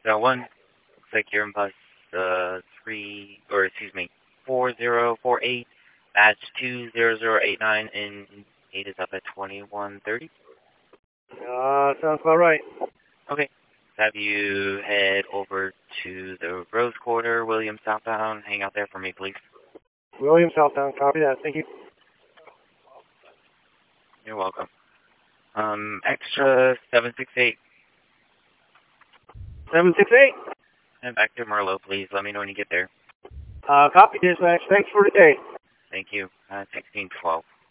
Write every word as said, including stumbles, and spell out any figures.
So one, looks like you're in bus uh, three, or excuse me, four zero four eight, batch two zero zero eight nine, and eight is up at twenty-one thirty. Uh, sounds about right. Okay. Have you head over to the Rose Quarter, Williams southbound. Hang out there for me, please. Williams southbound, copy that. Thank you. You're welcome. Um, extra seven six eight. seven six eight? And back to Merlot, please. Let me know when you get there. Uh, copy dispatch. Thanks for today. Thank you. Uh, sixteen twelve.